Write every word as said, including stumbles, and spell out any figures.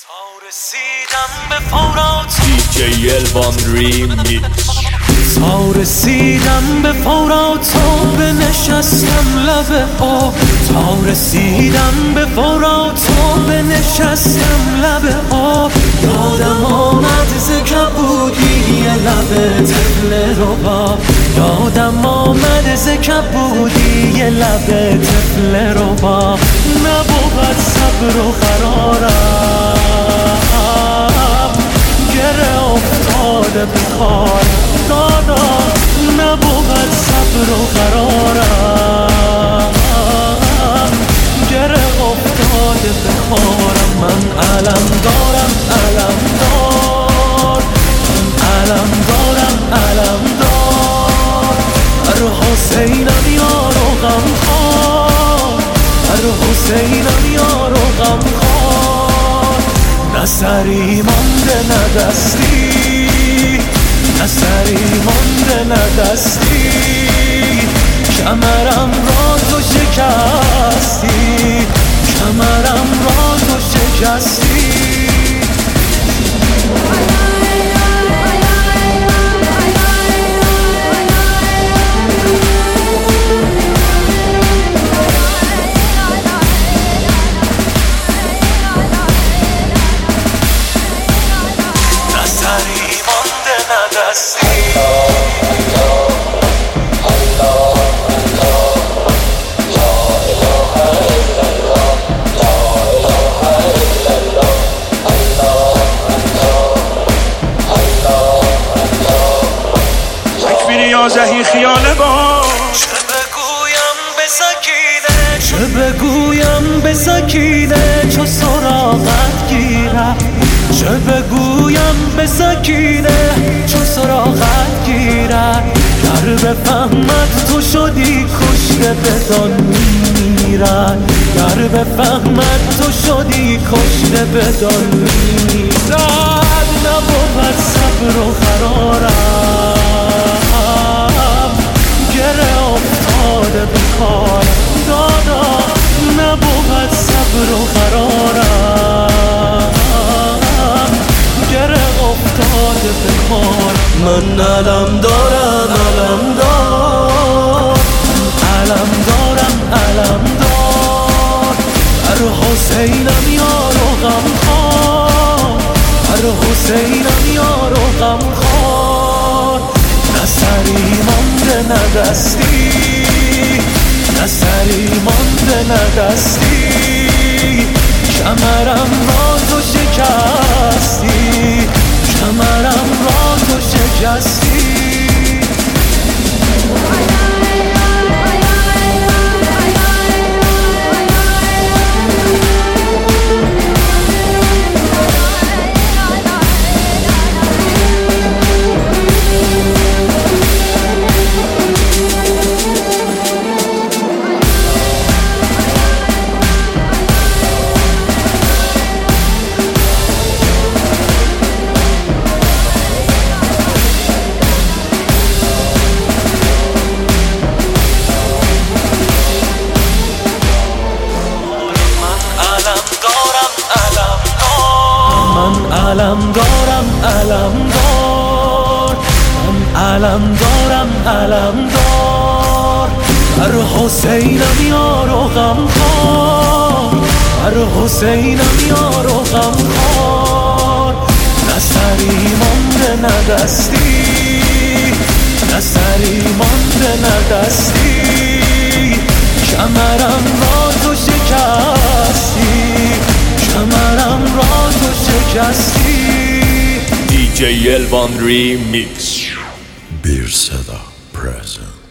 تا رسیدم به فورات دی جی الوان ریمیکس. تا رسیدم به فورات و بنشستم لب آب. تا رسیدم به فورات و بنشستم لب آب. یادم آمد ز کبودی لب طفل رباب. یادم آمد ز کبودی لب طفل رباب. نبود صبر و قرارم، گره افتاده به خارم دادا. نبود صبر و قرارم، گره افتاده به خارم. من علم دارم علم دار، من علم دارم علم دار. هر حسینم یارو غم خوار، هر حسینم یارو غم خوار. نه سری مانده نه دستی، نه سری مانده نه دستی. کمرم را تو شکستی، کمرم را تو شکستی. زهی خیال باش. چه بگویم به سکینه، چه بگویم به سکینه چو سراغت گیرم. چه بگویم به سکینه چو سراغت گیرم. گر بفهمد تو شدی کشته بدان میمیرد. گر بفهمد تو شدی کشته بدان میمیرد. نبود صبر و قرارم، گره افتاده به کارم دادا. نبود صبر و قرارم، گره افتاده به کارم. من علم دارم علم دار، علم دارم علم دار. هر حسینم یارو غم خوار، هر حسینم یارو غم خوار. نه سری مانده نه دستی، نه سری مانده نه دستی. کمرم را تو شکستی، کمرم را تو شکستی. علم دارم علم دار، من علم دارم علم دار. هر حسینم یارو غم خوار، هر حسینم یارو غم خوار. نه سری مانده نه دستی، نه سری مانده نه دستی. کمرم را تو شکستی، کمرم را تو شکستی. دی جی الوان ریمیکس. Bir Seda present.